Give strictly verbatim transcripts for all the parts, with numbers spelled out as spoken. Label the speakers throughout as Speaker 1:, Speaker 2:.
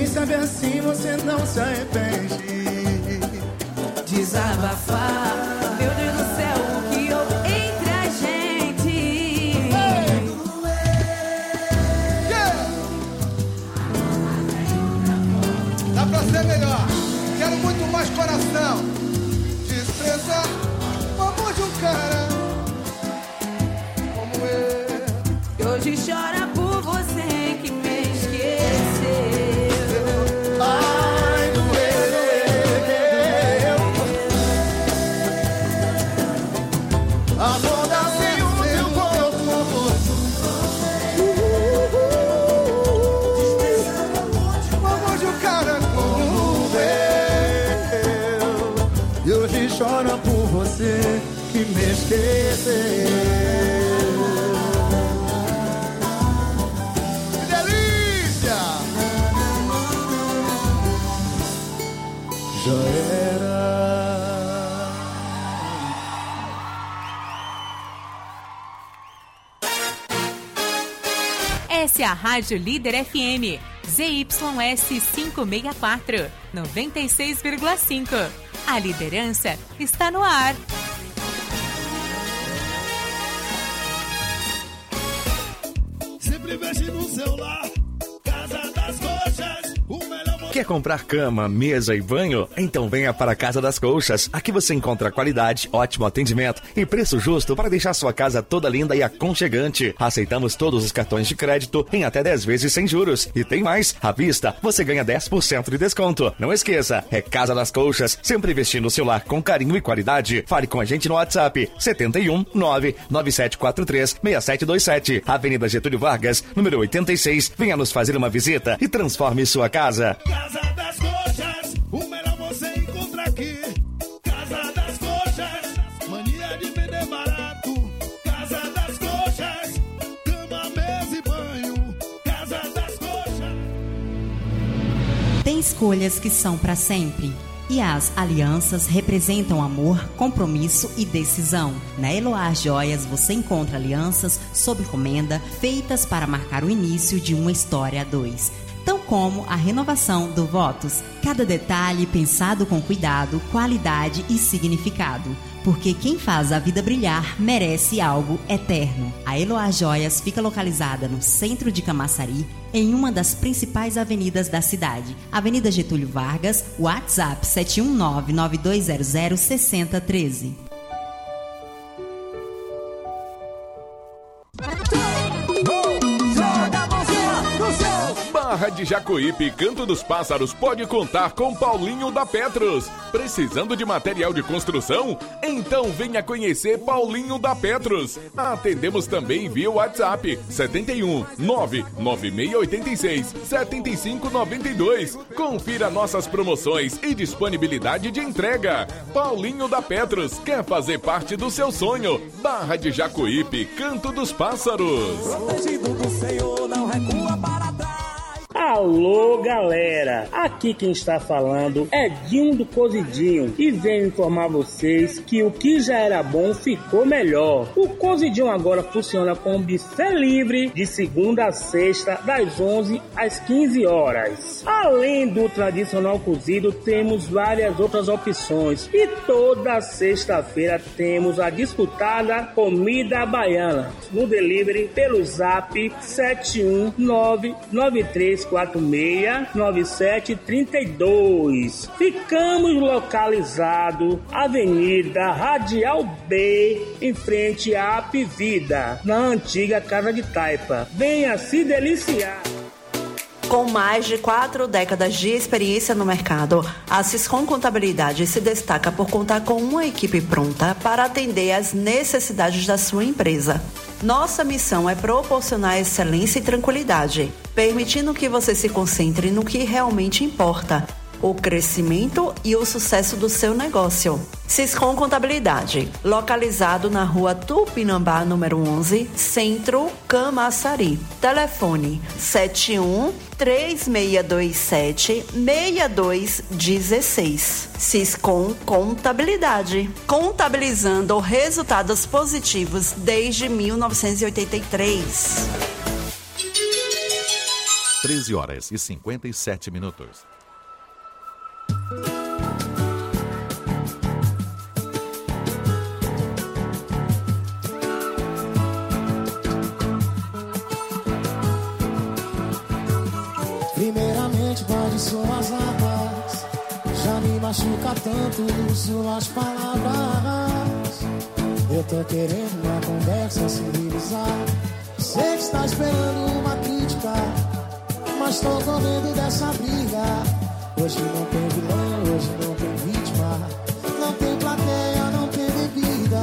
Speaker 1: sabe assim você não se arrepende.
Speaker 2: Desabafar, meu Deus do céu, o que houve entre a gente?
Speaker 1: Hey! Yeah! Dá pra ser melhor. Quero muito mais coração. Desprezar o amor de um cara como eu.
Speaker 2: E hoje chora por você que me esqueceu.
Speaker 1: Ai, doeu. Afoda-se o seu corpo. O amor de um cara como eu. E hoje chora por você que me esqueceu. Já era.
Speaker 3: Essa é a Rádio Líder F M, Z Y S quinhentos e sessenta e quatro, noventa e seis vírgula cinco. A liderança está no ar.
Speaker 4: Sempre mexe no celular, Casa das Coxas, o melhor.
Speaker 5: Quer comprar cama, mesa e banho? Então venha para a Casa das Colchas. Aqui você encontra qualidade, ótimo atendimento e preço justo para deixar sua casa toda linda e aconchegante. Aceitamos todos os cartões de crédito em até dez vezes sem juros. E tem mais, à vista você ganha dez por cento de desconto. Não esqueça, é Casa das Colchas, sempre vestindo o seu lar com carinho e qualidade. Fale com a gente no WhatsApp setenta e um, nove nove sete quatro três, seis sete dois sete, Avenida Getúlio Vargas, número oitenta e seis. Venha nos fazer uma visita e transforme sua casa.
Speaker 4: Casa das Coxas, o melhor você encontra aqui. Casa das Coxas, mania de vender barato. Casa das Coxas, cama, mesa e banho. Casa das Coxas.
Speaker 6: Tem escolhas que são para sempre. E as alianças representam amor, compromisso e decisão. Na Eloá Joias você encontra alianças sob encomenda feitas para marcar o início de uma história a dois. Tão como a renovação do Votos. Cada detalhe pensado com cuidado, qualidade e significado. Porque quem faz a vida brilhar merece algo eterno. A Eloá Joias fica localizada no centro de Camaçari, em uma das principais avenidas da cidade. Avenida Getúlio Vargas, WhatsApp sete um nove, nove dois zero zero, seis zero um três.
Speaker 7: Barra de Jacuípe, Canto dos Pássaros pode contar com Paulinho da Petros. Precisando de material de construção? Então venha conhecer Paulinho da Petros. Atendemos também via WhatsApp setenta e um, nove nove seis oito seis, sete cinco nove dois. Confira nossas promoções e disponibilidade de entrega. Paulinho da Petros quer fazer parte do seu sonho. Barra de Jacuípe, Canto dos Pássaros.
Speaker 4: Protegido do Senhor, não recua para trás.
Speaker 8: Alô, galera! Aqui quem está falando é Dinho do Cozidinho e venho informar vocês que o que já era bom ficou melhor. O Cozidinho agora funciona com buffet livre de segunda a sexta, das onze às quinze horas. Além do tradicional cozido, temos várias outras opções e toda sexta-feira temos a disputada comida baiana no delivery pelo zap sete um nove nove três quatro seis nove sete três dois. Ficamos localizados Avenida Radial B, em frente à Apivida, na antiga Casa de Taipa. Venha se deliciar.
Speaker 9: Com mais de quatro décadas de experiência no mercado, a Siscom Contabilidade se destaca por contar com uma equipe pronta para atender às necessidades da sua empresa. Nossa missão é proporcionar excelência e tranquilidade, permitindo que você se concentre no que realmente importa, o crescimento e o sucesso do seu negócio. Siscom Contabilidade, localizado na rua Tupinambá, número onze, Centro, Camaçari. Telefone sete um três seis dois sete seis dois um seis. Siscom Contabilidade, contabilizando resultados positivos desde mil novecentos e oitenta e três.
Speaker 10: treze horas e cinquenta e sete minutos.
Speaker 11: Primeiramente, pode suas armas, já me machuca tanto suas palavras. Eu tô querendo uma conversa civilizada. Sei que está esperando uma crítica, mas tô com medo dessa briga. Hoje não tem vilão, hoje não tem vítima, não tem plateia, não tem bebida.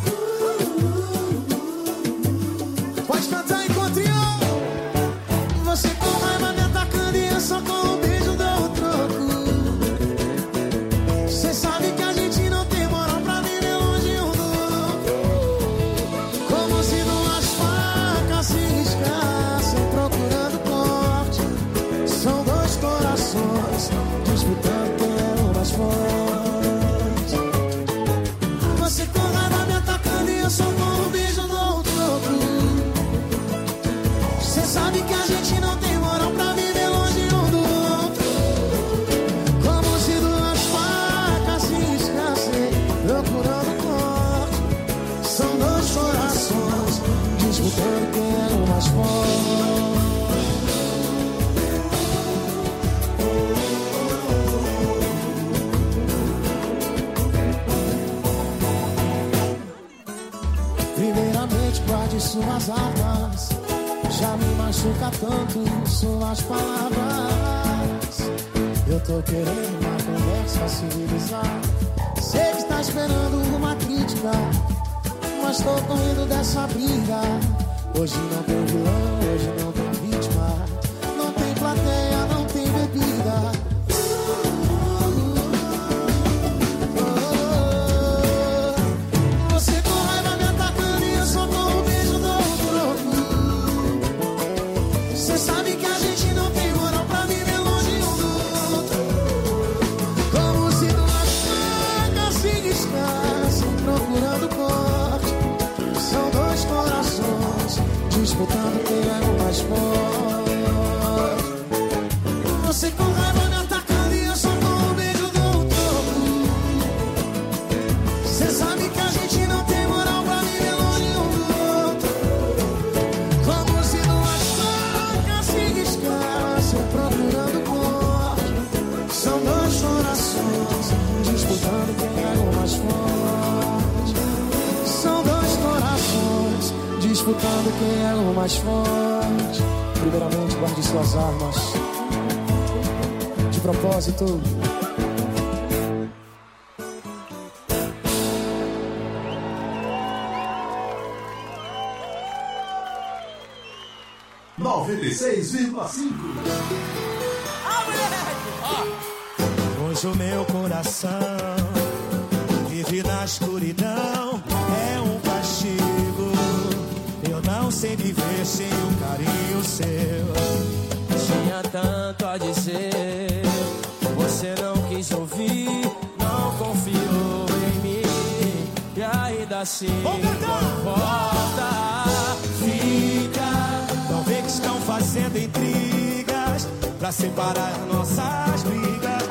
Speaker 11: Pode cantar enquanto eu. Você com raiva me atacando e eu só com um beijo dou o troco. Cê sabe que a gente não tem moral pra viver longe um do outro. Como se duas facas se riscassem procurando corte. São dois corações disputando quem é o mais forte. Você com raiva me atacando e eu só com um beijo dou o troco. Cê sabe que a gente não tem moral pra viver longe um do outro. Como se duas facas se riscassem procurando corte. São dois corações disputando quem é o mais forte. Primeiramente, guarde suas armas, já me machuca tanto suas palavras. Eu tô querendo uma conversa civilizada. Sei que está esperando uma crítica, mas tô correndo dessa briga. Hoje não tem vilão, hoje não tem vítima, não tem plateia, não tem bebida. Você com raiva me atacando e eu só com um beijo dou o troco. Cê sabe que a gente não tem moral pra viver longe um do outro. Como se duas facas se riscassem procurando corte. São dois corações disputando quem é o mais forte. Você com raiva me atacando e eu só com um beijo dou o troco. Cê sabe que a gente não tem moral pra viver longe um do outro. Como se duas facas se riscassem procurando corte. São dois corações disputando quem é o mais forte. São dois corações disputando quem é o mais forte. Primeiramente, guarde suas armas. De propósito.
Speaker 4: noventa e seis vírgula cinco.
Speaker 12: Hoje o meu coração vive na escuridão, é um castigo. Eu não sei viver sem o carinho seu. Tinha tanto a dizer, você não quis ouvir, não confiou em mim. E ainda assim, quando volta, fica. Não vê que estão fazendo intrigas pra separar nossas brigas.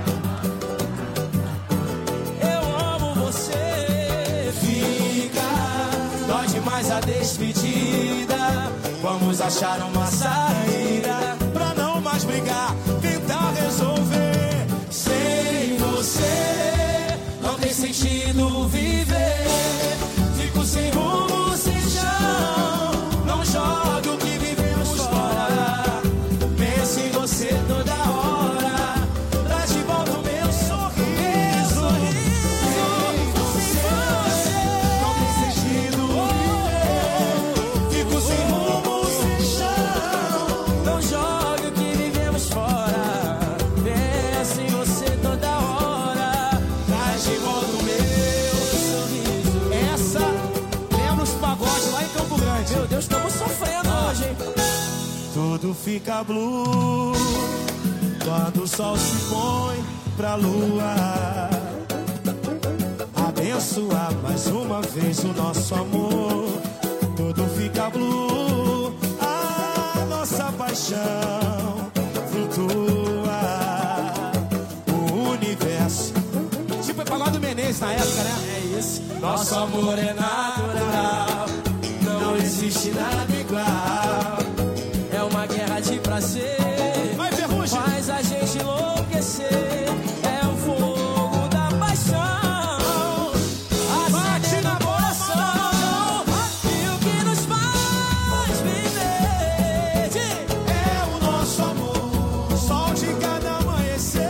Speaker 12: Eu amo você, fica. Dói demais a despedida. Vamos achar uma saída pra não mais brigar, tentar resolver. Sem você não tem sentido viver. Fico sem rumo, sem chão. Não jogue o que vivemos fora. Pense em você toda hora. Traz de volta o meu sorriso. Sem você não tem sentido viver. Fico sem rumo, sem chão. Não jogue o que vivemos fora. Pense em você toda hora. Traz de volta o meu sorriso. Essa lembra os pagodes lá em Campo Grande. Meu Deus, estamos sofrendo hoje, hein? Tudo fica blue quando o sol se põe pra lua. Abençoar mais uma vez o nosso amor. Tudo fica blue, a nossa paixão. nessa época, né? É isso. Nosso amor é natural, não existe nada igual. É uma guerra de prazer, vai, Ferrugem, faz a gente enlouquecer. É o fogo da paixão, acende na coração, e o que nos faz viver é o nosso amor, sol de cada amanhecer.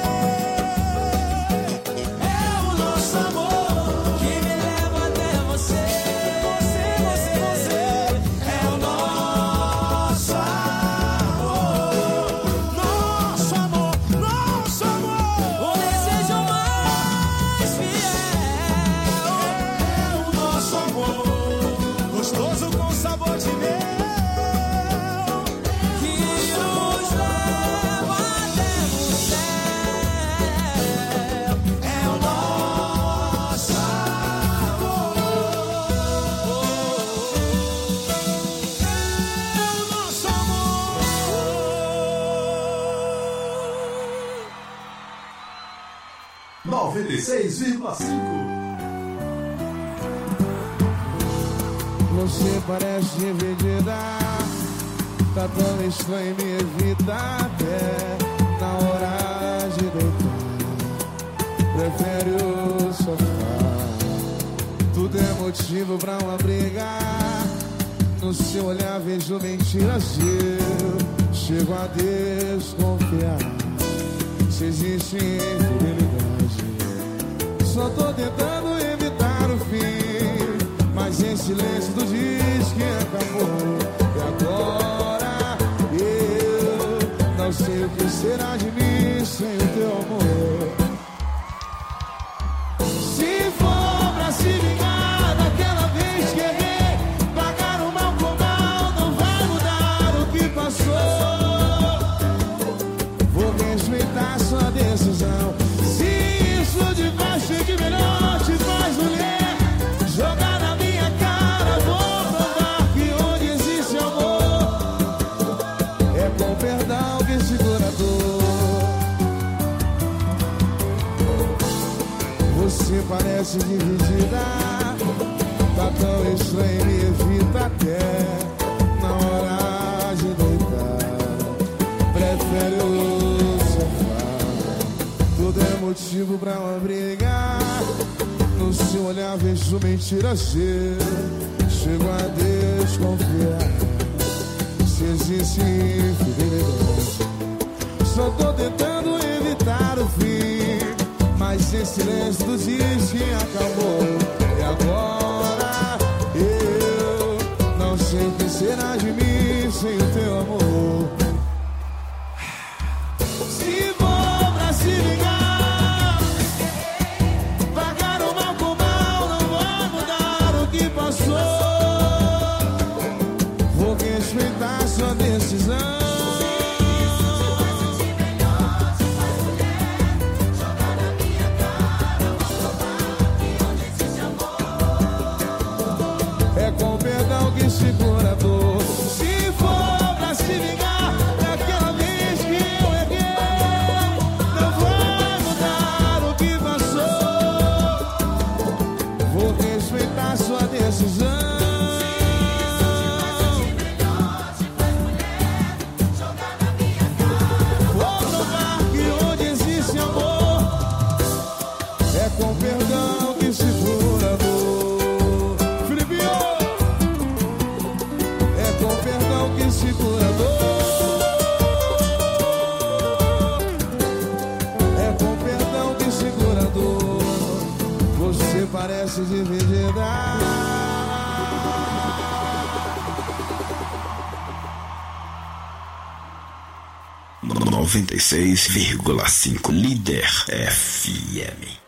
Speaker 12: É o nosso amor que me leva até você. Você, você, você. É o nosso amor, nosso amor, nosso amor. O desejo mais fiel é o nosso amor, gostoso com sabor de mel, que nos leva até o céu. É o nosso amor, é o nosso amor.
Speaker 13: noventa e seis vírgula cinco.
Speaker 1: Você parece dividida, tá tão estranho, me evita até na hora de deitar. Prefere o sofá, tudo é motivo pra uma briga. No seu olhar vejo mentiras, eu chego a desconfiar se existe infidelidade. Só tô tentando evitar o fim, mas em silêncio tu diz que acabou. E agora eu não sei o que será de mim sem o teu amor. Se for pra se vingar daquela vez que errei, pagar o mal com mal não vai mudar o que passou. Vou respeitar sua decisão. Se isso de baixo e de melhor te faz mulher, jogar na minha cara, vou provar que onde existe amor é com perdão que segura a dor. Você parece dividida, tá tão estranho, me evita até na hora de deitar. Prefere o sofá, tudo é motivo pra uma briga. No seu olhar vejo mentiras, chego a desconfiar se existe infidelidade. Só tô tentando evitar o fim, mas em silêncio tu diz que acabou. E agora eu não sei o que será de mim sem o teu amor. Se for pra se ligar, pagar o mal com mal não vai mudar o que passou. Vou respeitar sua decisão. É com perdão que segura a dor. Se for pra se vingar daquela vez que eu errei, não vai mudar o que passou. Vou respeitar sua decisão. Vou provar que onde existe amor é com perdão que segura a dor. Segura a dor. É com perdão que segura a dor. Você parece dividida.
Speaker 14: noventa e seis vírgula cinco Líder F M.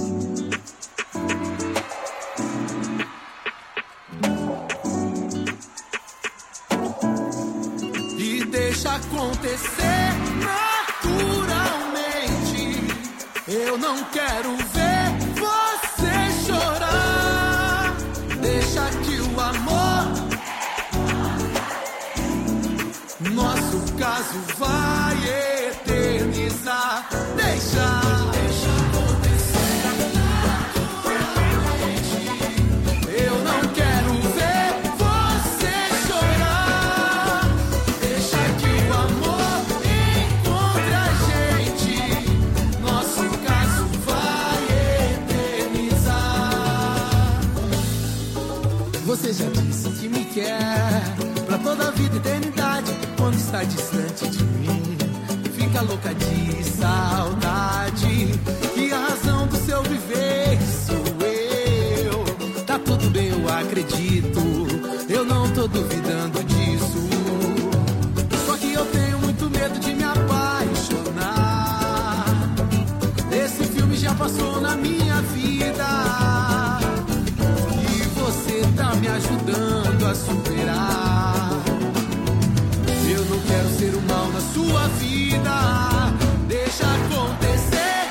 Speaker 12: Acontecer naturalmente. Eu não quero ver você chorar. Deixa que o amor, nosso caso vai eternizar. Deixa, deixa acontecer natural. diante de mim, fica louca de saudade. E a razão do seu viver sou eu. Tá tudo bem, eu acredito, eu não tô duvidando disso. Só que eu tenho muito medo de me apaixonar. Esse filme já passou na minha vida e você tá me ajudando a superar. Eu não quero ser o mal na sua vida, deixa acontecer.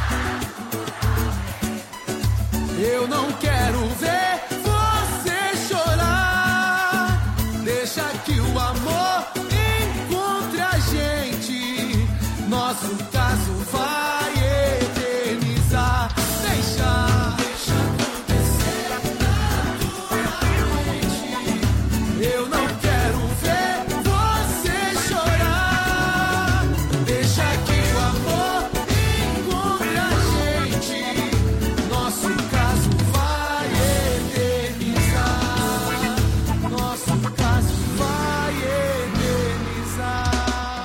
Speaker 12: Eu não quero ver você chorar. Deixa que o amor encontre a gente. Nosso caso vai eternizar. Deixa, deixa acontecer naturalmente. Eu não quero ver você chorar. Deixa que o amor encontre a gente. Nosso caso vai eternizar. Nosso caso vai eternizar.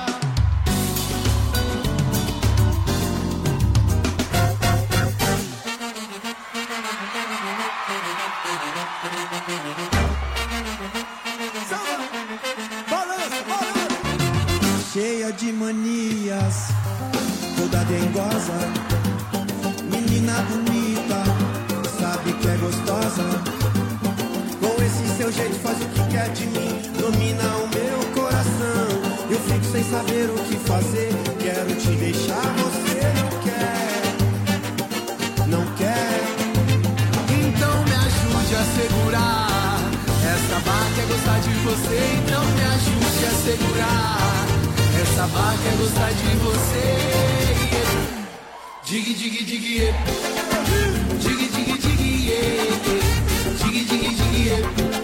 Speaker 11: Cheia de manias, toda dengosa, menina bonita, sabe que é gostosa. Com esse seu jeito faz o que quer de mim, domina o meu coração. Eu fico sem saber o que fazer, quero te deixar, você não quer, não quer.
Speaker 12: Então me ajude a segurar essa barca, é gostar de você. Então me ajude a segurar essa barca, é gostar de você. Dig, dig, dig, yeah. Dig, dig, dig, yeah. Dig, dig, dig, yeah.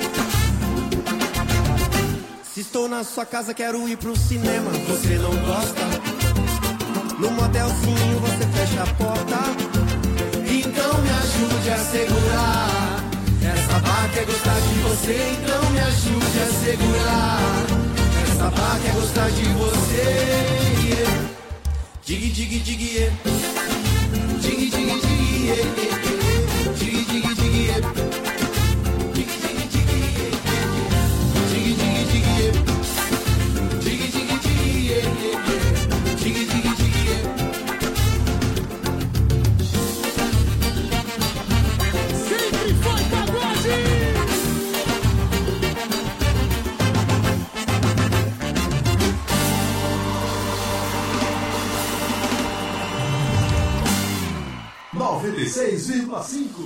Speaker 11: Se estou na sua casa, quero ir pro cinema, você não gosta? No motelzinho você fecha a porta.
Speaker 12: Então me ajude a segurar essa barca, é gostar de você. Então me ajude a segurar essa barca, é gostar de você. Yeah. Dig, dig, dig, yeah. Dig, dig, dig, yeah. Dig, dig, dig, yeah. Dig, dig, dig, yeah. Dig, dig, dig, yeah. Dig, dig, dig, yeah. Dig, dig, dig, yeah. Sempre foi pagode!
Speaker 4: noventa e seis vírgula cinco.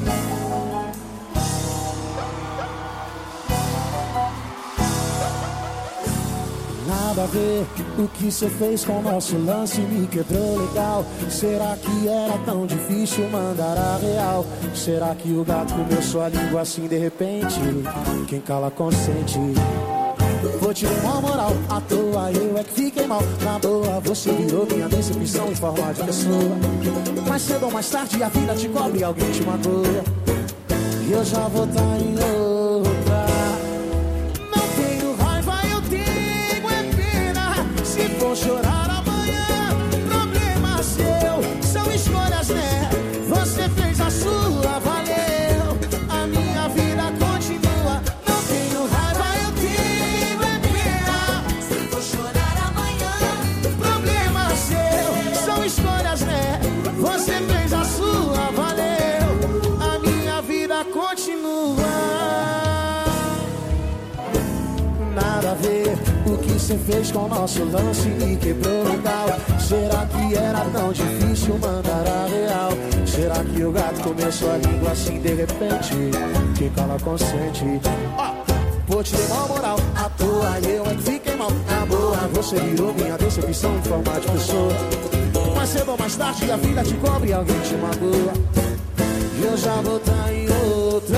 Speaker 1: Nada a ver, o que cê fez com o nosso lance me quebrou legal. Será que era tão difícil mandar a real? Será que o gato comeu sua língua assim de repente? Quem cala consente. Vou te dar uma moral, à toa eu é que fiquei mal. Na boa, você virou minha decepção em forma de pessoa. Mais cedo ou mais tarde a vida te cobre e alguém te magoa. E eu já vou tá em outra. Não tenho raiva, eu tenho é pena. Se for chorar amanhã, problema seu. São escolhas, né? Você fez a sua, valeu. A minha vida continua. Não tenho raiva, eu tenho é pena. Se for chorar amanhã, problema seu. São escolhas, né? Você fez a sua, valeu. A minha vida continua. Nada a ver, o que cê fez com o nosso lance me quebrou legal. Será que era tão difícil mandar a real? Será que o gato comeu sua língua assim de repente? Quem cala consente. Ó, vou te dar uma moral, à toa eu é que fiquei mal. Na boa, você virou minha decepção em forma de pessoa. Mais cedo ou mais tarde a vida te cobre e alguém te magoa. E eu já vou tá em outra.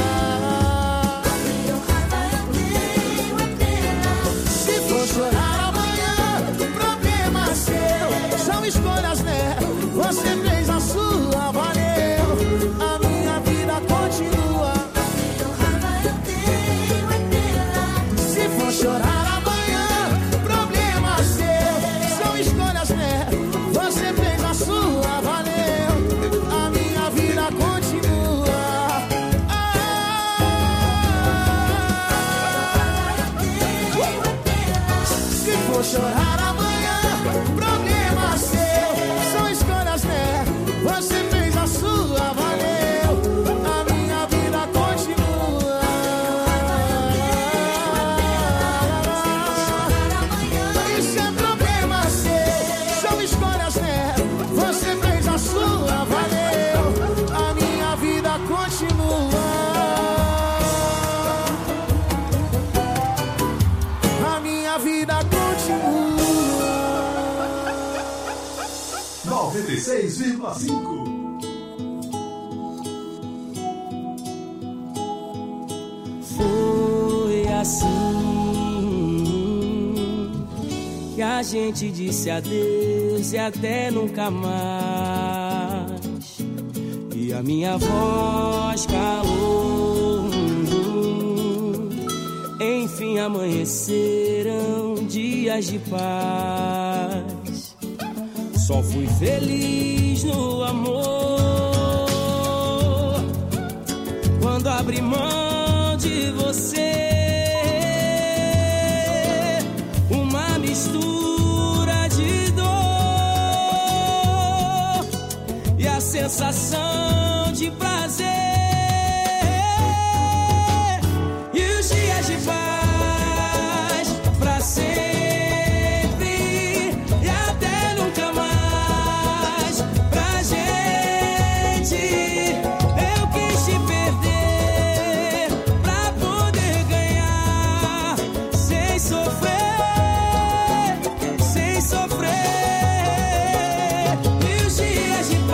Speaker 1: Se for chorar amanhã, problema seu. São escolhas, né? Você fez a sua, valeu. A minha vida continua. Se for chorar amanhã, problema
Speaker 13: noventa e seis vírgula cinco.
Speaker 12: Foi assim que a gente disse adeus e até nunca mais. E a minha voz calou. Enfim amanheceram dias de paz. Só fui feliz no amor quando abri mão de você. Uma mistura de dor e a sensação de prazer. E os dias de paz pra sempre. E até nunca mais pra gente. Eu quis te perder pra poder ganhar sem sofrer, sem sofrer. E os dias de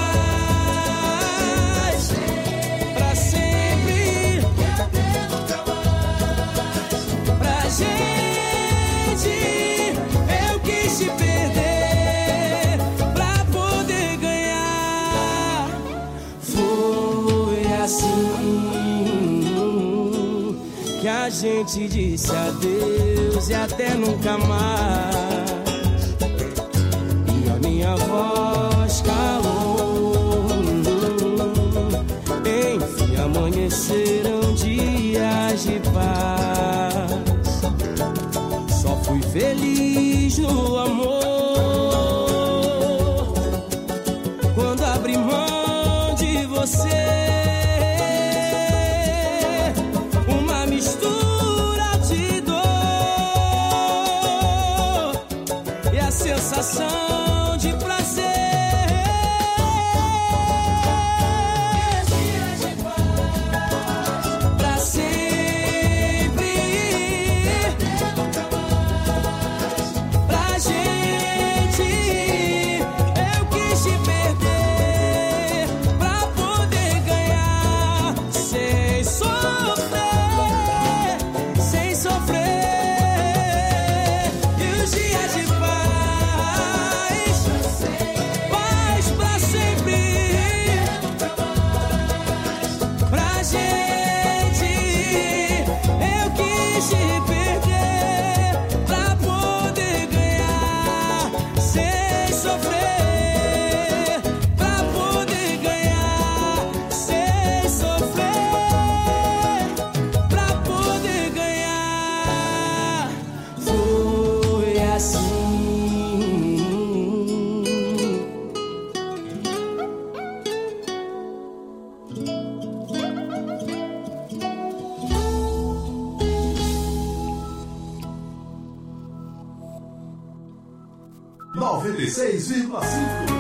Speaker 12: paz pra sempre. E até nunca mais pra gente. Eu quis te perder pra poder ganhar. Foi assim que a gente disse adeus e até nunca mais. E a minha voz calou. Enfim amanheceram dias de paz. Só fui feliz no amor quando abri mão de você. Uma mistura de dor e a sensação de prazer. Pra sempre. Pra gente. Eu quis te perder pra poder ganhar sem sofrer, sem sofrer. E os dias de paz, paz pra sempre. Pra gente. Eu quis te perder pra poder ganhar sem sofrer. Pra poder ganhar sem sofrer. Pra poder ganhar. Foi assim.
Speaker 13: noventa e seis vírgula cinco.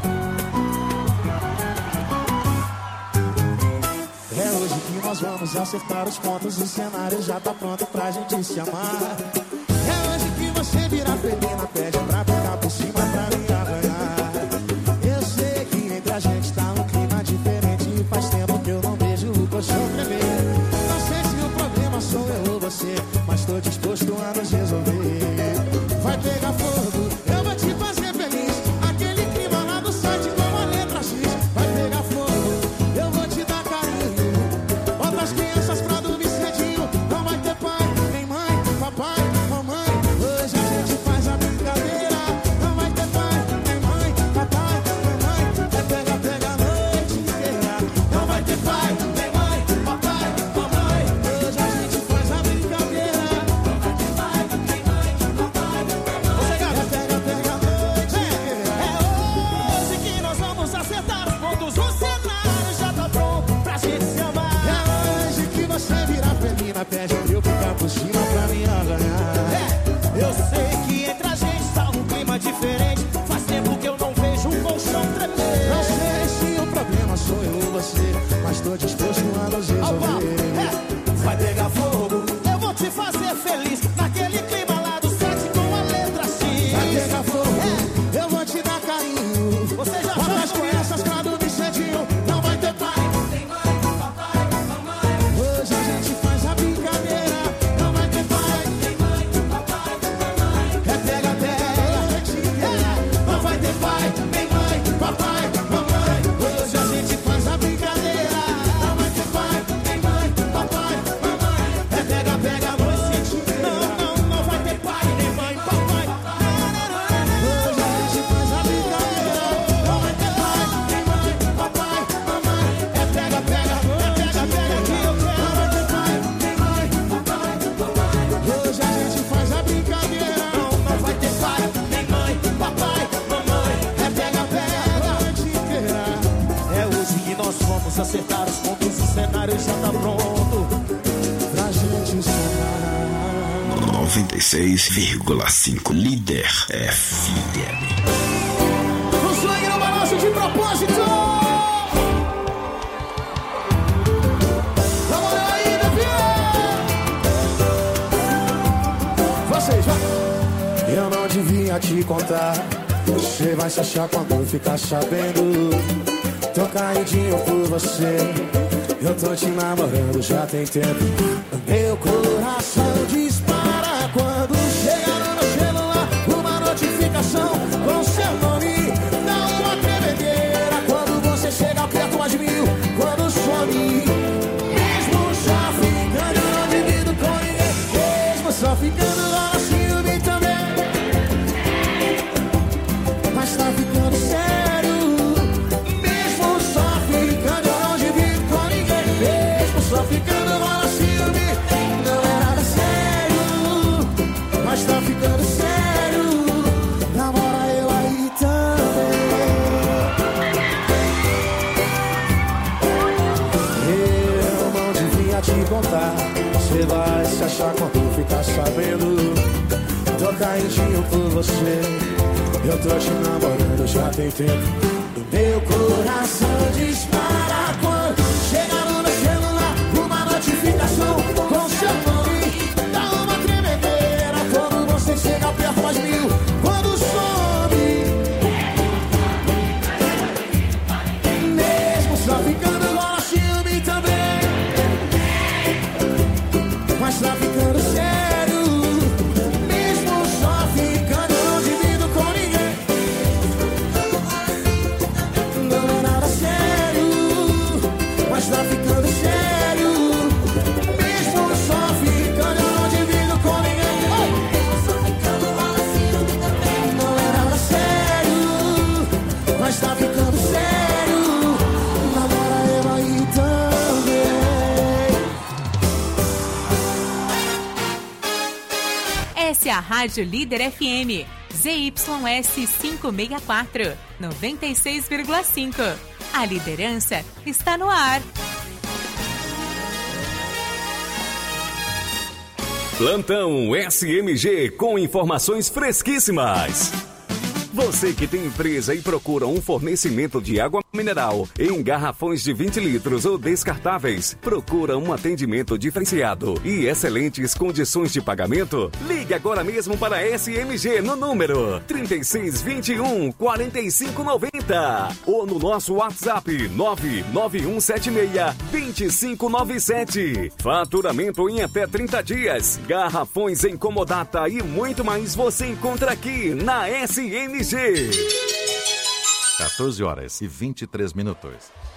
Speaker 11: É hoje que nós vamos acertar os pontos. O cenário já tá pronto pra gente se amar. É hoje que você vira felina, pede pra ficar por cima pra me arranhar. Eu sei que entre a gente tá um clima diferente e faz tempo que eu não vejo o colchão tremer. Não sei se o problema sou eu ou você, mas tô disposto a nos resolver. Vai pegar fogo, eu vou te fazer feliz. Aquele clima lá do site com a letra X. Vai pegar fogo, eu vou te dar carinho. Bota as crianças pra dormir cedinho. Não vai ter pai, nem mãe, papai, mamãe. Hoje a gente faz a brincadeira.
Speaker 12: Vamos acertar os pontos, o cenário já tá pronto pra gente sonhar.
Speaker 14: noventa e seis vírgula cinco Líder F M.
Speaker 12: O swing no balanço de propósito. Vamos aí, vocês, vai. Eu não devia te contar. Você vai se achar quando ficar sabendo. Tô caidinho por você. Eu tô te namorando já tem tempo. Meu coração dispara quando chega no meu celular uma notificação com seu nome. Dá uma tremedeira quando você chega perto mais de mim. Quando some, mesmo só ficando, eu não divido com ninguém. Mesmo só ficando, rola ciúme também. Mas tá ficando sério. Mesmo só ficando, eu não divido com ninguém. Mesmo só ficando, rola ciúme. Não é nada sério, mas tá ficando sério. Namora eu aí também. Eu não devia te contar. Você vai se achar quando ficar sabendo. Tô caidinho por você. Eu tô te namorando já tem tempo. Meu coração dispara quando chega no meu celular uma notificação com seu nome. Dá uma tremedeira quando você chega perto mais mil. Quando some, mesmo só ficando, rola ciúme também. Mas tá ficando sério. Mesmo só ficando, eu não divido com ninguém. Não é nada sério, mas tá ficando sério. Mesmo só ficando, eu não divido com ninguém. Não é nada sério, mas tá ficando sério. Namora eu aí também.
Speaker 3: Essa é a Rádio Líder F M, Z Y S quinhentos e sessenta e quatro, noventa e seis vírgula cinco. A liderança está no ar.
Speaker 15: Plantão S M G com informações fresquíssimas. Você que tem empresa e procura um fornecimento de água mineral em garrafões de vinte litros ou descartáveis, procura um atendimento diferenciado e excelentes condições de pagamento? Ligue agora mesmo para a S M G no número trinta e seis, vinte e um, quarenta e cinco, noventa ou no nosso WhatsApp nove nove um sete seis, dois cinco nove sete. Faturamento em até trinta dias, garrafões em comodata e muito mais você encontra aqui na S M G.
Speaker 10: quatorze horas e vinte e três minutos.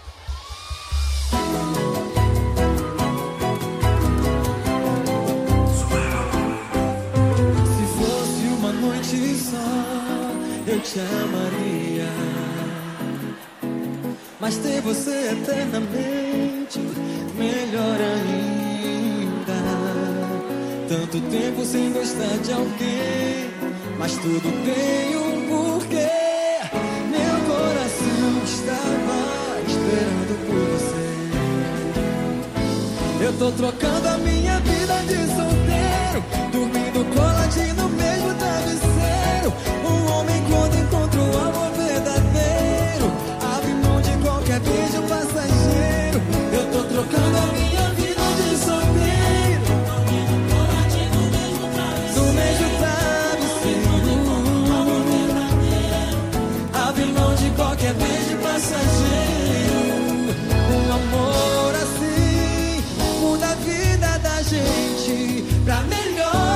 Speaker 12: Se fosse uma noite só, eu te amaria. Mas ter você eternamente, melhor ainda. Tanto tempo sem gostar de alguém, mas tudo tem um porquê. Meu coração estava esperando por você. Eu tô trocando a minha vida de solteiro, dormindo coladinho no mesmo travesseiro. Um homem quando encontra o amor verdadeiro, abre mão de qualquer beijo passageiro. Eu tô trocando a minha vida de solteiro, dormindo coladinho no mesmo travesseiro. No mesmo travesseiro, amor verdadeiro, abre mão de qualquer beijo passageiro. Um amor assim muda a vida da gente pra melhor.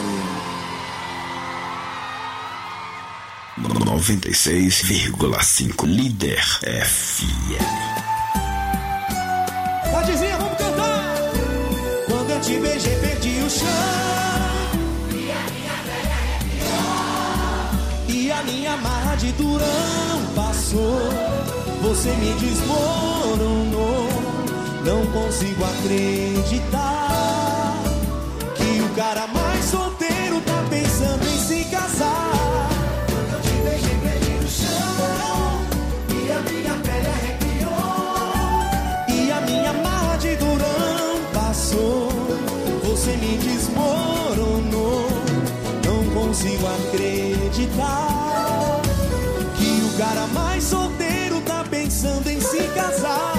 Speaker 14: noventa e seis vírgula cinco Líder F M.
Speaker 12: Tadizinha, vamos cantar! Quando eu te beijei, perdi o chão. E a minha velha arrepiou. E a minha marra de durão passou. Você me desmoronou. Não consigo acreditar que o cara mais solteiro tá pensando em se casar. Quando eu te beijei, perdi o chão. E a minha pele arrepiou. E a minha marra de durão passou. Você me desmoronou. Não consigo acreditar que o cara mais solteiro tá pensando em se casar.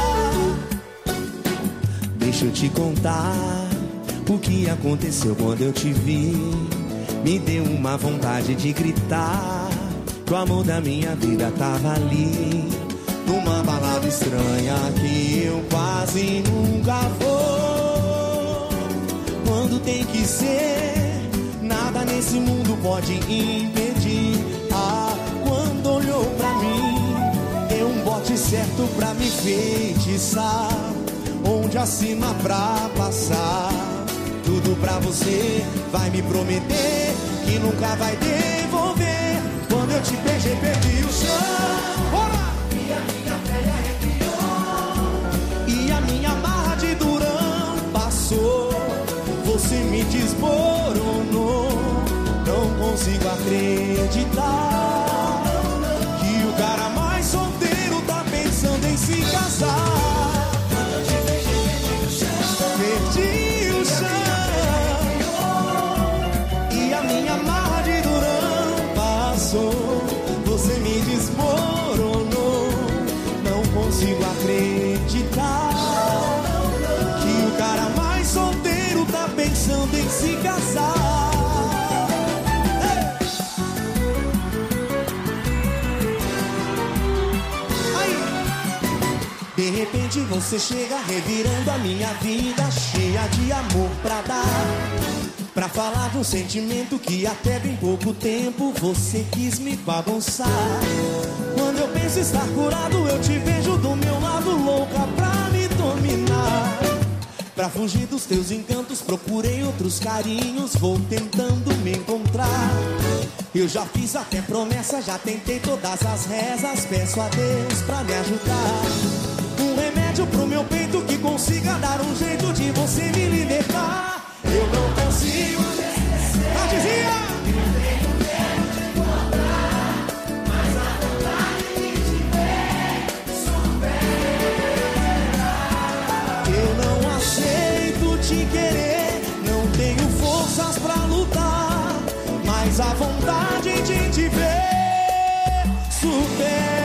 Speaker 12: Deixa eu te contar o que aconteceu quando eu te vi. Me deu uma vontade de gritar. O amor da minha vida tava ali, numa balada estranha que eu quase nunca vou. Quando tem que ser, nada nesse mundo pode impedir. Ah, quando olhou pra mim, deu um bote certo pra me feitiçar. Onde acima pra passar, tudo pra você, vai me prometer que nunca vai devolver. Quando eu te beijei, perdi o chão. Bora! E a minha pele arrepiou. E a minha marra de durão passou. Você me desmoronou. Não consigo acreditar que o cara mais solteiro tá pensando em se casar. Perdi o chão. E a minha marra de durão passou. Você me desmoronou. Não consigo acreditar que o cara mais solteiro tá pensando em se casar. De repente você chega revirando a minha vida, cheia de amor pra dar, pra falar de um sentimento que até bem pouco tempo você quis me bagunçar. Quando eu penso estar curado, eu te vejo do meu lado, louca pra me dominar. Pra fugir dos teus encantos, procurei outros carinhos, vou tentando me encontrar. Eu já fiz até promessa, já tentei todas as rezas, peço a Deus pra me ajudar. Um remédio pro meu peito que consiga dar um jeito de você me libertar. Eu não consigo te esquecer. Tadizinha! Eu tenho medo de encontrar, mas a vontade de te ver supera. Eu não aceito te querer, não tenho forças pra lutar, mas a vontade de te ver supera.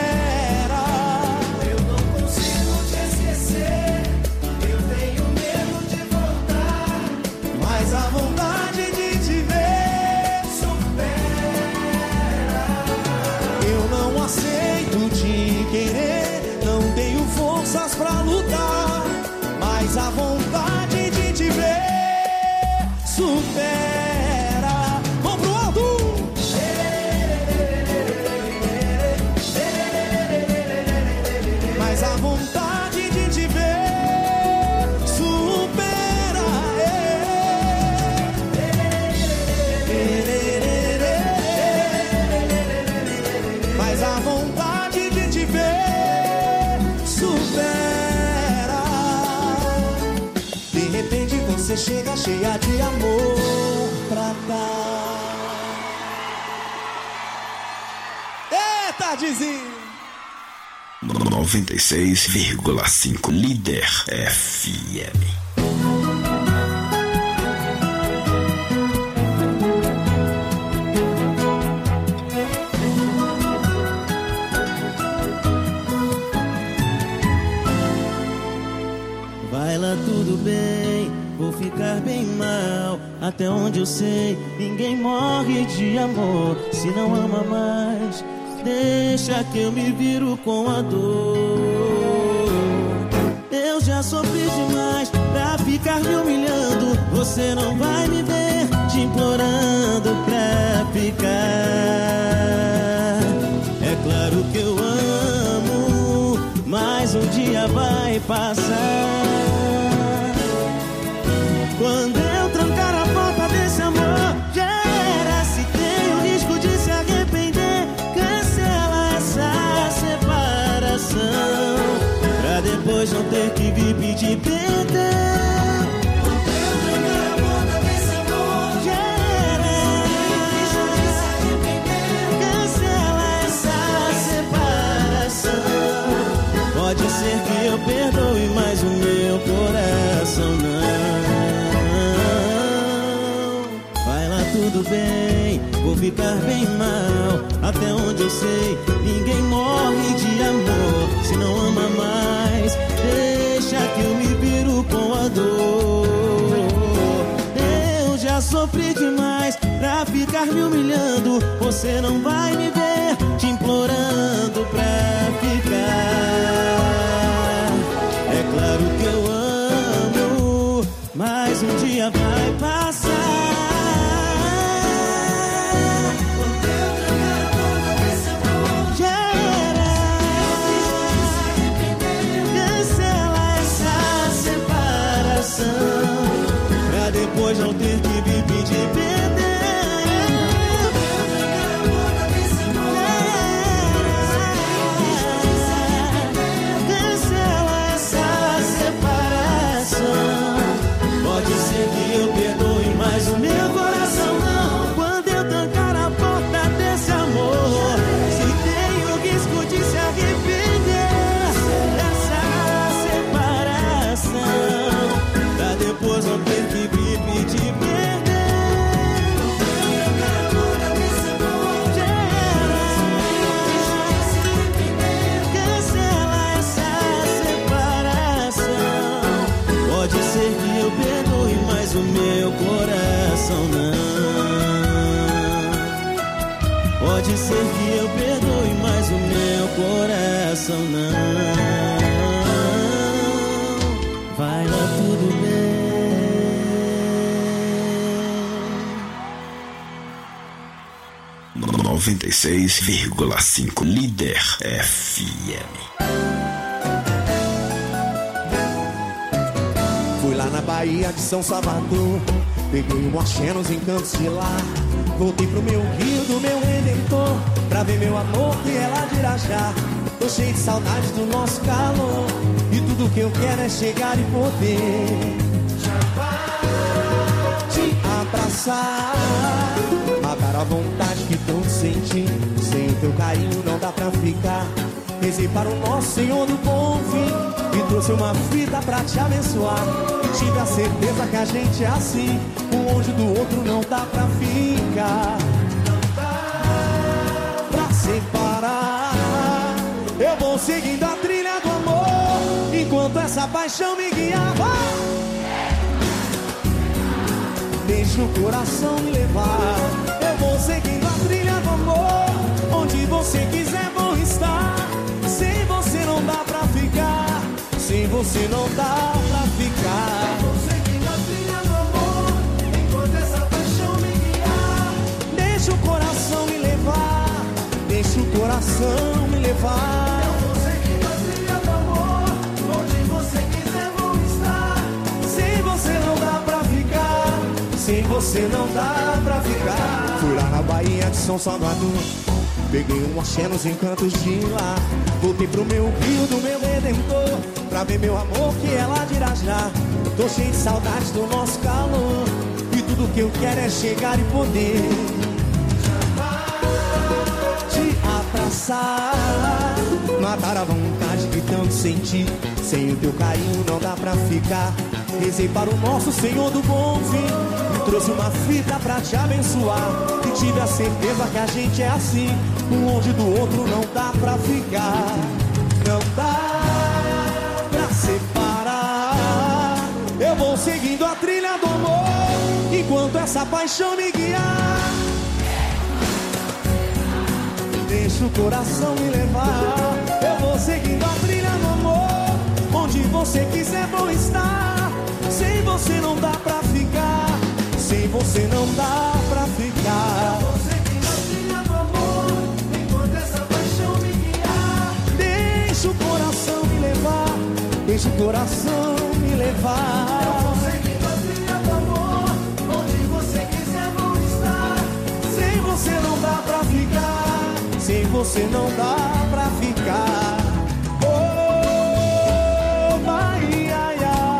Speaker 12: Mas a vontade de te ver supera. Eu não aceito te querer, não tenho forças pra lutar, mas a vontade de te ver supera. Vamos pro alto! Mas a vontade de te ver supera. Mas a vontade de te ver supera. De repente você chega cheia de amor pra dar. Eita, Dizinho!
Speaker 14: noventa e seis vírgula cinco Líder F M.
Speaker 16: Vai lá, tudo bem, vou ficar bem mal. Até onde eu sei, ninguém morre de amor. Se não ama mais, deixa que eu me viro com a dor. Eu já sofri demais pra ficar me humilhando. Você não vai me ver te implorando pra ficar. É claro que eu amo, mas um dia vai passar. Quando eu trancar a porta desse amor, já era. Se tem o risco de se arrepender, cancela essa separação, pra depois não ter que vir pedir perdão. Pode ser que eu perdoe, mas o meu coração não. Vai lá, tudo bem, vou ficar bem mal. Até onde eu sei, ninguém morre de amor. Se não ama mais, deixa que eu me viro com a dor. Eu já sofri demais pra ficar me humilhando. Você não vai me ver te implorando pra ficar. É claro que eu amo, mas um dia vai passar. Já era. Cancela essa separação, pra depois não ter que me pedir perdão. Pode ser que eu perdoe, mas o meu coração não. Quando eu trancar a porta desse amor, se tem o risco de se arrepender dessa separação, pra depois não ter que vir pedir perdão. Cancela essa separação. Pode ser que eu perdoe, mas o meu coração não. Pode ser que eu perdoe, mas o meu coração não. Vai lá, tudo
Speaker 14: bem. noventa e seis vírgula cinco Líder F M.
Speaker 1: Fui lá na Bahia de São Salvador, peguei um axé nos encantos de lá. Voltei pro meu rio do meu redentor, pra ver meu amor que é lá de Irajá. Tô cheio de saudade do nosso calor, e tudo que eu quero é chegar e poder te abraçar, matar a vontade que tanto senti. Sem o teu carinho não dá pra ficar. Rezei para o nosso Senhor do bom fim e trouxe uma fita pra te abençoar. E tive a certeza que a gente é assim, um longe do outro não dá pra ficar. Não dá pra separar. Eu vou seguindo a trilha do amor, enquanto essa paixão me guiava. Deixa o coração me levar. Eu vou seguindo a trilha do amor, onde você quiser vou estar. Sem você não dá pra ficar, sem você não dá pra ficar. Vou seguindo a trilha do amor, enquanto essa paixão me guiar. Deixa o coração me levar, deixa o coração me levar. Eu vou seguindo a trilha do amor, onde você quiser vou estar. Sem você não dá pra ficar, sem você não dá pra ficar. Fui lá na Bahia de São Salvador, peguei um axé nos encantos de lá. Voltei pro meu rio do meu redentor, pra ver meu amor que é lá de Irajá. Tô cheio de saudade do nosso calor, e tudo que eu quero é chegar e poder te abraçar, matar a vontade que tanto senti. Sem o teu carinho não dá pra ficar. Rezei para o nosso Senhor do bom fim e trouxe uma fita pra te abençoar. E tive a certeza que a gente é assim, um longe do outro não dá pra ficar. Não dá pra separar. Eu vou seguindo a trilha do amor, enquanto essa paixão me guiar. Deixa o coração me levar. Eu vou seguindo a trilha do amor, onde você quiser vou estar. Sem você não dá pra ficar, sem
Speaker 16: Sem você não dá pra ficar.
Speaker 11: Você que não trilha do amor, enquanto essa paixão me guiar.
Speaker 16: Deixa o coração me levar, deixa o coração me levar.
Speaker 11: Você que não trilha do amor, onde você quiser vou estar.
Speaker 16: Sem você não dá pra ficar, sem você não dá pra ficar. Oh, Bahia,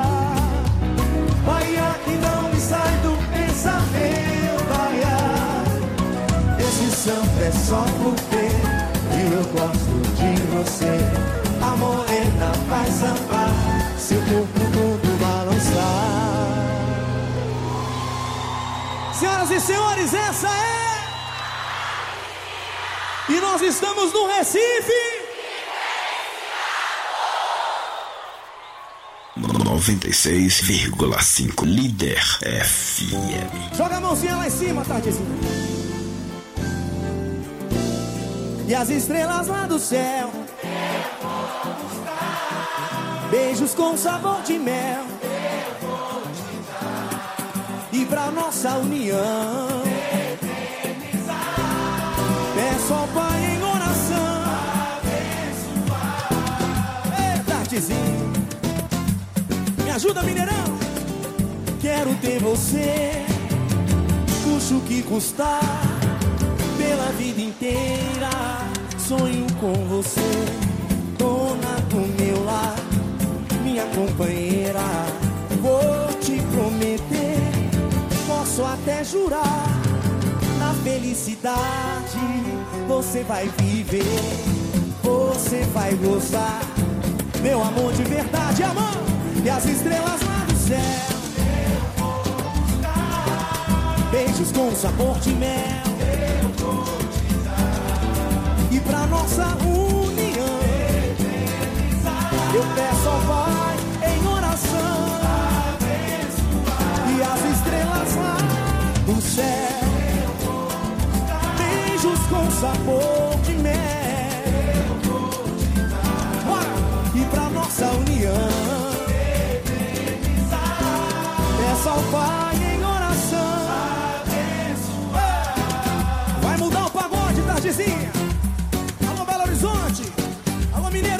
Speaker 16: Bahia que não me sai do pensamento, Bahia. Esse samba é só porque eu gosto de você. A morena vai sambar, seu corpo todo balançar. Senhoras e senhores, essa é... E nós estamos no Recife.
Speaker 14: noventa e seis vírgula cinco Líder F M.
Speaker 16: Joga a mãozinha lá em cima, Tardezinha. E as estrelas lá do céu, beijos com sabor de mel. E pra nossa união, peço ao Pai em oração. Ei, Tardezinha, me ajuda, Mineirão. Quero ter você, custe o que custar, pela vida inteira. Sonho com você, dona do meu lar, minha companheira. Vou te prometer, posso até jurar, na felicidade você vai viver, você vai gozar, meu amor de verdade, amor. E as estrelas lá do céu, beijos com sabor de mel. E pra nossa união, eu peço ao Pai em oração. E as estrelas lá do céu, beijos com sabor de mel. E pra nossa união, peço ao Pai em oração. Vai mudar o pagode, Tardezinha. Alô, Belo Horizonte. Alô, Mineirão.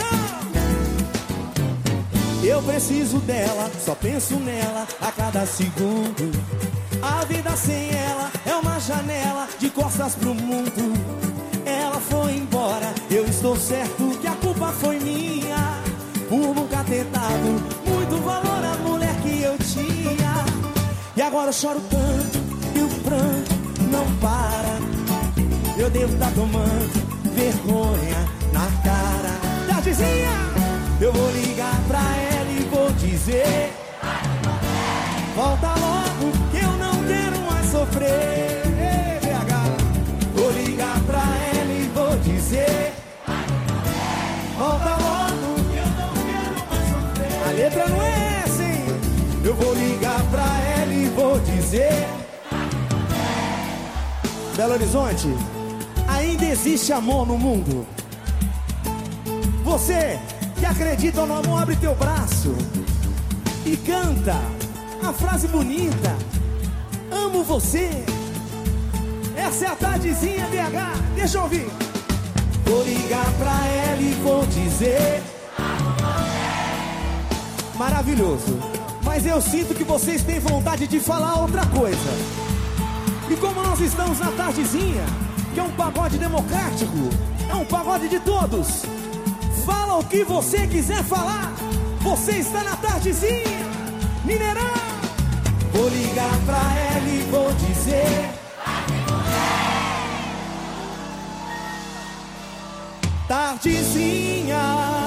Speaker 16: Eu preciso dela, só penso nela a cada segundo. A vida sem ela é uma janela de costas pro mundo. Ela foi embora, eu estou certo que a culpa foi minha, por nunca ter dado muito valor à mulher que eu tinha. E agora eu choro tanto e o pranto não para. Eu devo estar tomando vergonha na cara. Tardezinha, eu vou ligar pra ela e vou dizer: volta logo que eu não quero mais sofrer. Ei, B H, vou ligar pra ela e vou dizer: volta logo que eu não quero mais sofrer. A letra não é essa, hein? Eu vou ligar pra ela e vou dizer: Belo Horizonte, ainda existe amor no mundo. Você que acredita no amor, abre teu braço e canta a frase bonita: amo você. Essa é a Tardezinha, B H. Deixa eu ouvir. Vou ligar pra ela e vou dizer: maravilhoso. Mas eu sinto que vocês têm vontade de falar outra coisa. E como nós estamos na Tardezinha, que é um pagode democrático, é um pagode de todos, fala o que você quiser falar. Você está na Tardezinha, Mineirão. Vou ligar pra ela e vou dizer: Tardezinha,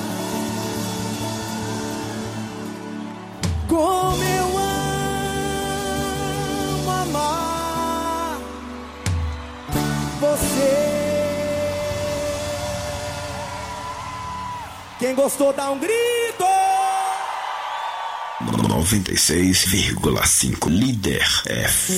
Speaker 16: como eu amo amar você. Quem gostou dá um grito.
Speaker 14: noventa e seis vírgula cinco Líder F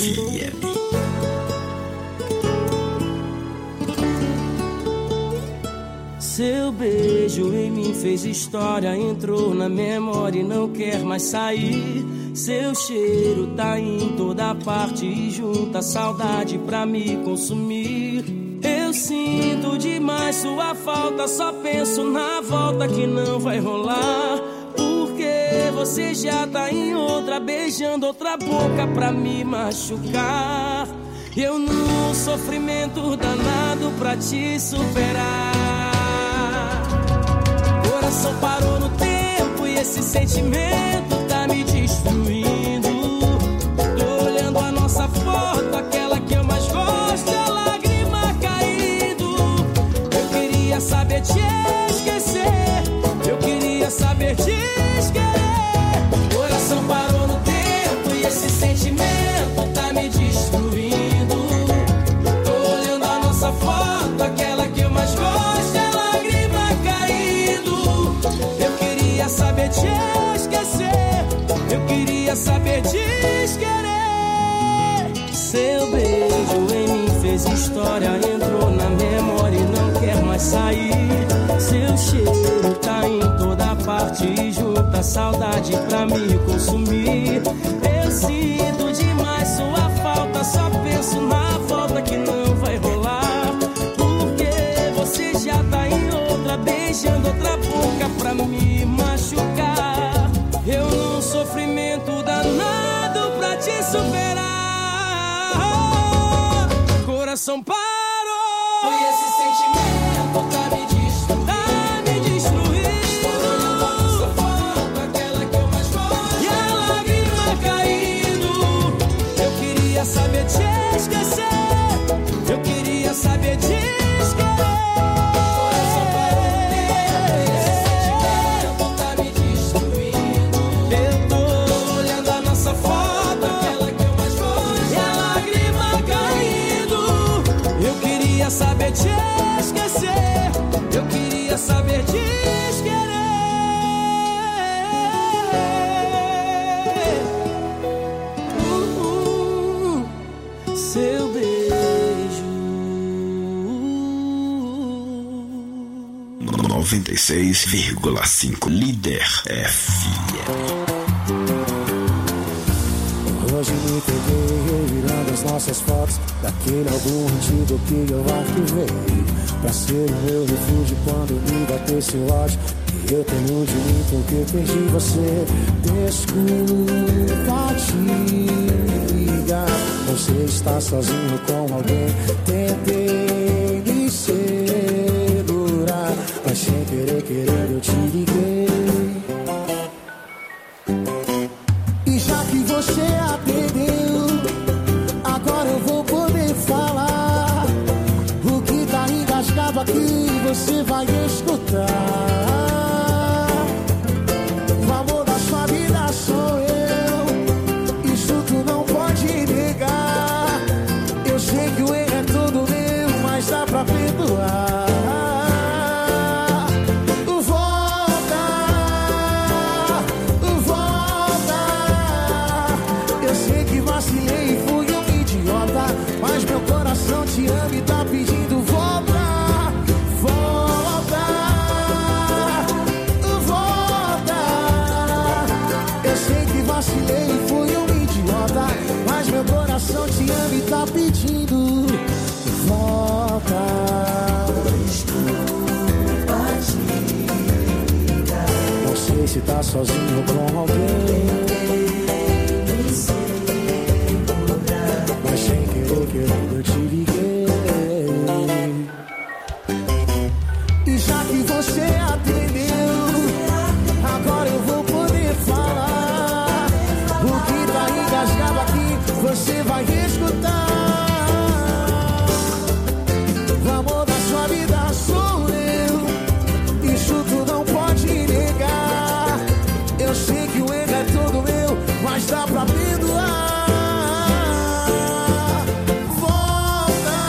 Speaker 14: M.
Speaker 16: Seu beijo em mim fez história, entrou na memória e não quer mais sair. Seu cheiro tá em toda parte e junta saudade pra me consumir. Eu sinto demais sua falta, só penso na volta que não vai rolar. Porque você já tá em outra, beijando outra boca pra me machucar. Eu num sofrimento danado pra te superar. Coração parou no tempo e esse sentimento tá me destruindo. Tô olhando a nossa foto, aquela que eu mais gosto, a lágrima caindo. Eu queria saber te esquecer, eu queria saber te esquecer. Coração parou no tempo e esse sentimento tá me destruindo. Tô olhando a nossa foto, aquela que eu mais gosto, a lágrima caindo. Eu queria saber te esquecer, eu queria saber te querer. Seu beijo em mim fez história, entrou na memória e não quer mais sair. Seu cheiro tá em toda parte e junta saudade pra me consumir. Eu sinto demais sua falta, só penso na volta que não vai rolar. Porque você já tá em outra, beijando outra boca pra me machucar. Eu num sofrimento danado pra te superar. Coração parou. Foi esse sentimento tá me destruindo, tá me destruindo. Olhando a nossa foto, aquela que eu mais gosto, e a lágrima caindo. Eu queria saber te esquecer, eu queria saber te esquecer. Coração parou, esse sentimento tá me destruindo. Eu tô olhando a nossa foto, aquela que eu mais gosto, e a lágrima caindo. Eu queria saber te esquecer, eu queria saber te querer. Uh, uh, seu beijo.
Speaker 14: noventa e seis vírgula cinco Líder F M.
Speaker 11: Hoje me peguei revirando as nossas fotos daquele álbum antigo que eu arquivei, pra ser o meu refúgio quando me bater seu ódio. E eu tenho de mim porque perdi você. Desculpa te ligar, você está sozinho com alguém. Tentei me segurar, mas sem querer, querendo eu te liguei. E já que você atendeu, agora eu vou poder falar. O que tá engasgado aqui você vai escutar. O amor da sua vida sou eu, isso tu não pode negar. Eu sei que o erro é todo meu, mas dá pra perdoar. Mas meu coração te ama e tá pedindo volta, volta, volta. Eu sei que vacilei e fui um idiota, mas meu coração te ama e tá pedindo volta. Não sei se tá sozinho com alguém, eu te liguei. E já que você atendeu, agora eu vou poder falar. O que tá engasgado aqui você vai escutar. O amor da sua vida sou eu, isso tu não pode negar. Eu sei que o erro é todo meu, mas dá pra perdoar. Volta,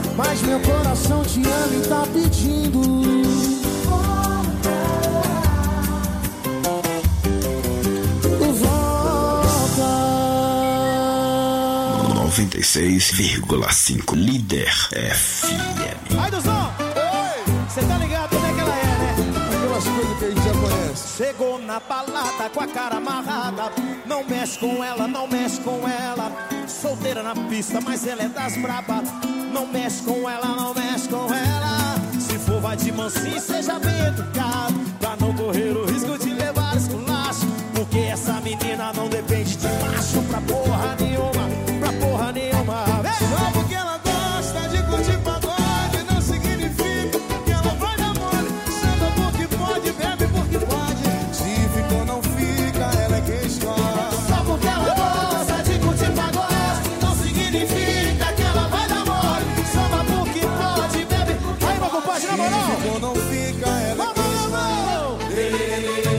Speaker 11: mas meu coração te ama e tá pedindo.
Speaker 14: noventa e seis vírgula cinco Líder F M.
Speaker 12: Ai, do som! Oi! Você tá ligado como é que ela é, né?
Speaker 11: Aquelas coisas que a gente já conhece.
Speaker 12: Chegou na balada com a cara amarrada. Não mexe com ela, não mexe com ela. Solteira na pista, mas ela é das braba. Não mexe com ela, não mexe com ela. Se for vai de mansinho, seja bem educado, pra não correr o risco de levar esculacho. Porque essa menina não depende de macho pra porra nenhuma. Pra porra nenhuma.
Speaker 11: Só porque ela gosta de curtir pagode não significa que ela vai dar mole. Samba porque pode, bebe porque pode. Se ficou não fica, ela é quem escolhe.
Speaker 12: Só porque ela gosta de curtir pagode não significa que ela vai dar mole. Samba porque pode, bebe. Aí, meu compadre, na moral.
Speaker 11: Se ficou não fica, ela é quem escolhe.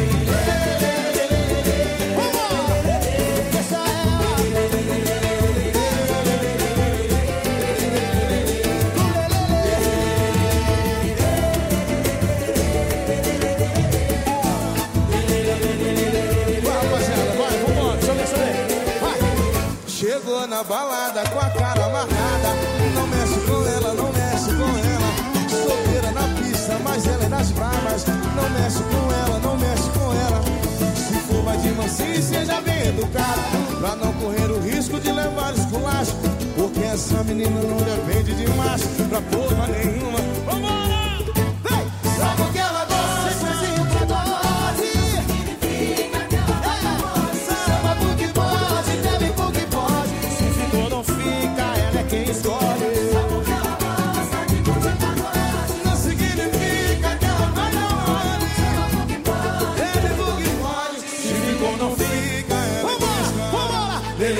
Speaker 11: Chegou na balada com a cara amarrada. Não mexe com ela, não mexe com ela. Solteira na pista, mas ela é das bravas. Não mexe com ela, não mexe com ela. Se for vai de mansinho, seja bem educado, pra não correr o risco de levar esculacho. Porque essa menina não depende de macho pra porra nenhuma. Vambora! Vem!
Speaker 12: Só porque ela gosta de curtir pagode significa que ela vai dar mole. Samba porque pode, bebe porque pode. Se ficou não fica, ela é quem escolhe. Só porque ela gosta de curtir pagode
Speaker 11: não significa que ela vai dar mole.
Speaker 12: Samba porque pode,
Speaker 11: bebe porque pode. Se ficou não fica, ela é quem escolhe.
Speaker 12: Vambora!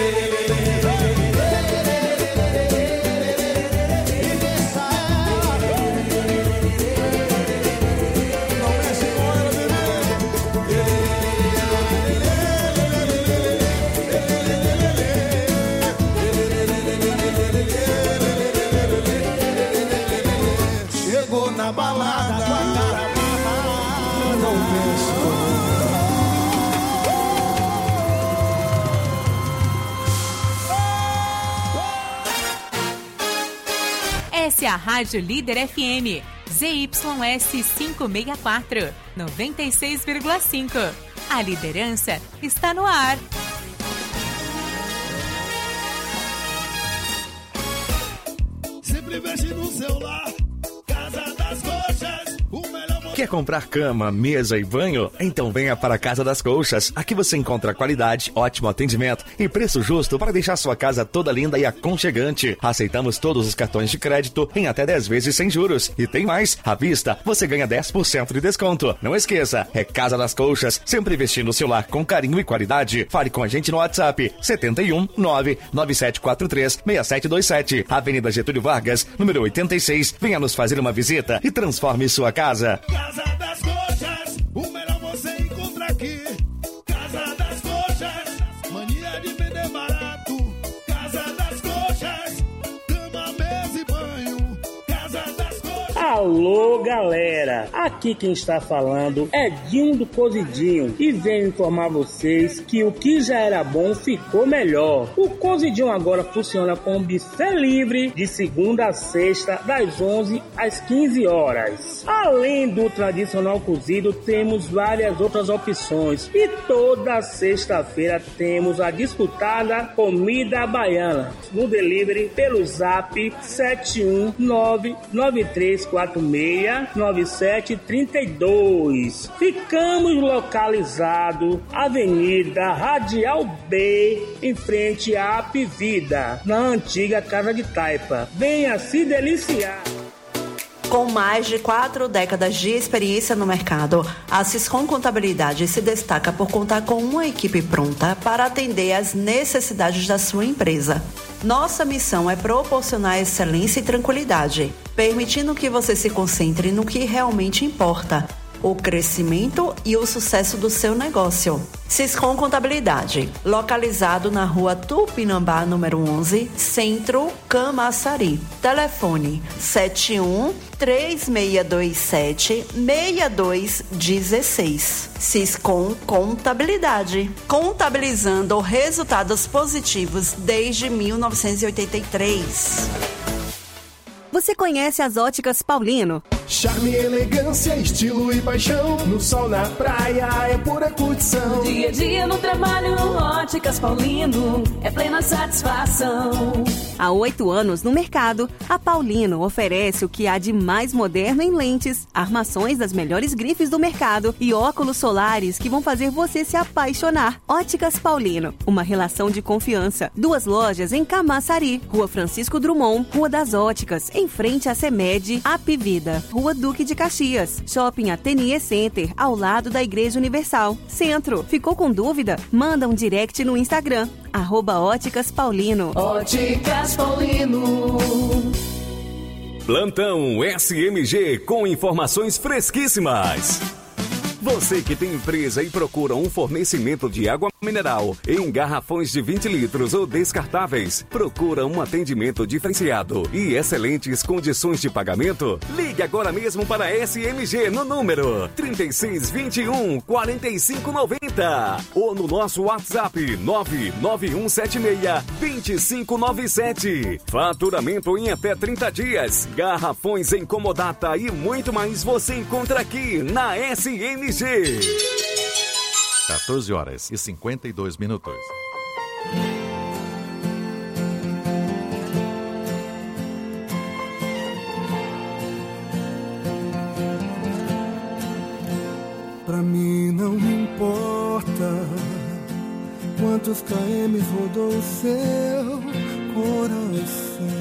Speaker 11: Chegou na balada com a cara amarrada. Não mexe com
Speaker 3: Essa é a Rádio Líder F M, Z Y S quinhentos e sessenta e quatro, noventa e seis vírgula cinco. A liderança está no ar.
Speaker 4: Sempre mexe no celular. Casa das Coxas, o melhor.
Speaker 5: Quer comprar cama, mesa e banho? Então venha para a Casa das Colchas. Aqui você encontra qualidade, ótimo atendimento e preço justo para deixar sua casa toda linda e aconchegante. Aceitamos todos os cartões de crédito em até dez vezes sem juros. E tem mais, à vista você ganha dez por cento de desconto. Não esqueça, é Casa das Colchas, sempre vestindo o seu lar com carinho e qualidade. Fale com a gente no WhatsApp setenta e um, nove nove sete quatro três, seis sete dois sete, Avenida Getúlio Vargas, número oitenta e seis. Venha nos fazer uma visita e transforme sua casa.
Speaker 4: Casa das Coxas, o melhor você encontra aqui. Casa das Coxas, mania de vender barato. Casa das Coxas, cama, mesa e banho. Casa das Coxas.
Speaker 8: Alô, galera! Aqui quem está falando é Dinho do Cozidinho e venho informar vocês que o que já era bom ficou melhor. O Cozidinho agora funciona com buffet livre de segunda a sexta, das onze às quinze horas. Além do tradicional cozido, temos várias outras opções e toda sexta-feira temos a disputada comida baiana no delivery pelo zap sete um nove nove três quatro seis nove sete três dois. Ficamos localizados Avenida Radial B, em frente à Apivida, na antiga Casa de Taipa. Venha se deliciar.
Speaker 9: Com mais de quatro décadas de experiência no mercado, a Siscom Contabilidade se destaca por contar com uma equipe pronta para atender às necessidades da sua empresa. Nossa missão é proporcionar excelência e tranquilidade, permitindo que você se concentre no que realmente importa. o crescimento e o sucesso do seu negócio. Siscom Contabilidade, localizado na rua Tupinambá, número onze, Centro, Camaçari. Telefone sete um três seis dois sete seis dois um seis. Siscom Contabilidade, contabilizando resultados positivos desde mil novecentos e oitenta e três.
Speaker 17: Você conhece as Óticas Paulino?
Speaker 18: Charme, elegância, estilo e paixão. No sol, na praia, é pura curtição.
Speaker 2: Dia a dia no trabalho, Óticas Paulino, é plena satisfação.
Speaker 17: Há oito anos no mercado, a Paulino oferece o que há de mais moderno em lentes, armações das melhores grifes do mercado e óculos solares que vão fazer você se apaixonar. Óticas Paulino, uma relação de confiança. Duas lojas em Camaçari, Rua Francisco Drummond, Rua das Óticas, em frente à CEMED, Apivida, Rua Duque de Caxias, Shopping Ateliê Center, ao lado da Igreja Universal. Centro, ficou com dúvida? Manda um direct no Instagram, arroba Óticas Paulino.
Speaker 2: Óticas Paulino.
Speaker 15: Plantão S M G com informações fresquíssimas. Você que tem empresa e procura um fornecimento de água mineral em garrafões de vinte litros ou descartáveis, procura um atendimento diferenciado e excelentes condições de pagamento? Ligue agora mesmo para a S M G no número trinta e seis, vinte e um, quarenta e cinco, noventa ou no nosso WhatsApp nove nove um sete seis, dois cinco nove sete. Faturamento em até trinta dias, garrafões em comodata e muito mais você encontra aqui na S M G.
Speaker 10: quatorze horas e cinquenta e dois minutos.
Speaker 11: Pra mim não importa quantos km rodou o seu coração.